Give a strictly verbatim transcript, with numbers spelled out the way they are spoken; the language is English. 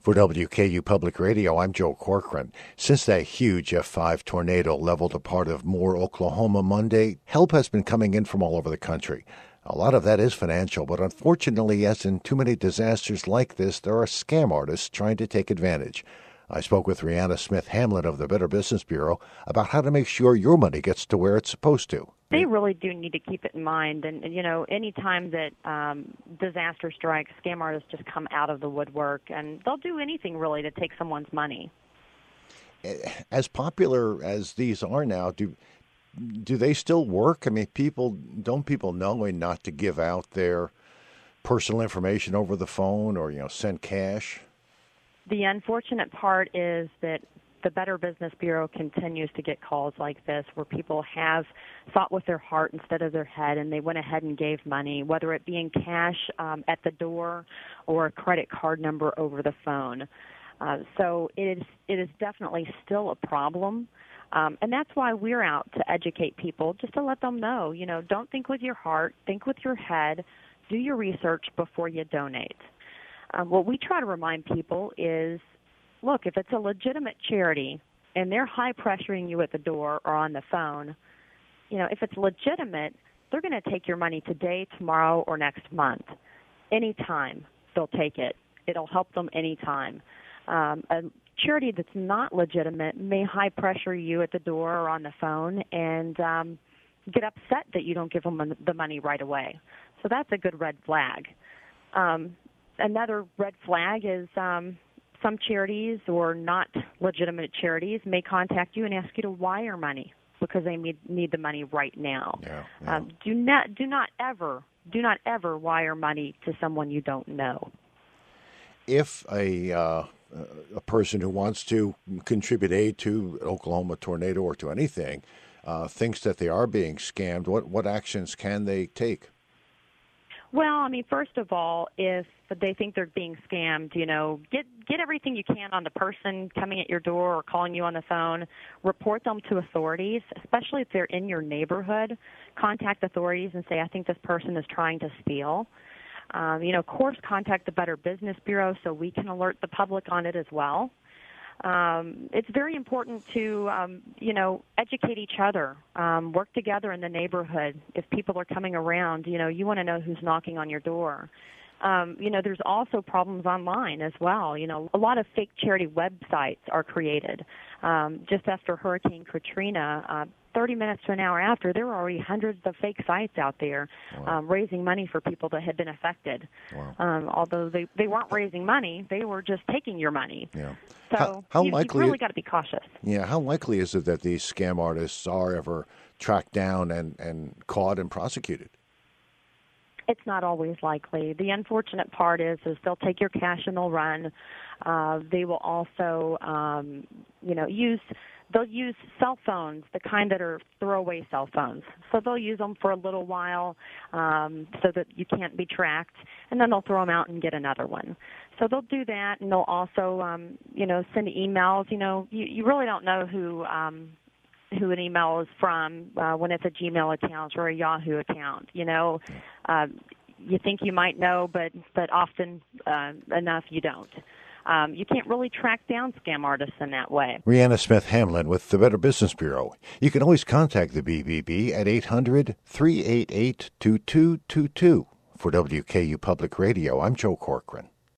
For W K U Public Radio, I'm Joe Corcoran. Since that huge F five tornado leveled a part of Moore, Oklahoma Monday, help has been coming in from all over the country. A lot of that is financial, but unfortunately, as in too many disasters like this, there are scam artists trying to take advantage. I spoke with Rihanna Smith Hamlin of the Better Business Bureau about how to make sure your money gets to where it's supposed to. They really do need to keep it in mind. And, and you know, any time that um, disaster strikes, scam artists just come out of the woodwork, and they'll do anything really to take someone's money. As popular as these are now, do do they still work? I mean, people don't people knowing not to give out their personal information over the phone or, you know, send cash? The unfortunate part is that the Better Business Bureau continues to get calls like this where people have thought with their heart instead of their head, and they went ahead and gave money, whether it be in cash um, at the door or a credit card number over the phone. Uh, so it is, it is definitely still a problem, um, and that's why we're out to educate people, just to let them know, you know, don't think with your heart, think with your head, do your research before you donate. Um, what we try to remind people is, look, if it's a legitimate charity and they're high-pressuring you at the door or on the phone, you know, if it's legitimate, they're going to take your money today, tomorrow, or next month. Anytime they'll take it. It'll help them anytime. Um, a charity that's not legitimate may high-pressure you at the door or on the phone and um, get upset that you don't give them the money right away. So that's a good red flag. Um, another red flag is um, some charities or not legitimate charities may contact you and ask you to wire money because they need, need the money right now. Yeah, yeah. Um, do not, do not ever, do not ever wire money to someone you don't know. If a uh, a person who wants to contribute aid to Oklahoma tornado or to anything uh, thinks that they are being scammed, what what actions can they take? Well, I mean, first of all, if they think they're being scammed, you know, get get everything you can on the person coming at your door or calling you on the phone. Report them to authorities, especially if they're in your neighborhood. Contact authorities and say, I think this person is trying to steal. Um, you know, of course, contact the Better Business Bureau so we can alert the public on it as well. Um, it's very important to, um, you know, educate each other, um, work together in the neighborhood. If people are coming around, you know, you want to know who's knocking on your door. Um, you know, there's also problems online as well. You know, a lot of fake charity websites are created. Um, just after Hurricane Katrina, uh, thirty minutes to an hour after, there were already hundreds of fake sites out there Wow. um, raising money for people that had been affected. Wow. Um, although they, they weren't raising money, they were just taking your money. Yeah. So how, how you, likely, you've really got to be cautious. Yeah, how likely is it that these scam artists are ever tracked down and, and caught and prosecuted? It's not always likely. The unfortunate part is, is they'll take your cash and they'll run. Uh, they will also, um, you know, use they'll use cell phones, the kind that are throwaway cell phones. So they'll use them for a little while um, so that you can't be tracked, and then they'll throw them out and get another one. So they'll do that, and they'll also, um, you know, send emails. You know, you, you really don't know who. Um, who an email is from uh, when it's a Gmail account or a Yahoo account. You know, uh, you think you might know, but but often uh, enough you don't. Um, you can't really track down scam artists in that way. Rihanna Smith Hamlin with the Better Business Bureau. You can always contact the B B B at eight hundred, three eight eight, two two two two. For W K U Public Radio, I'm Joe Corcoran.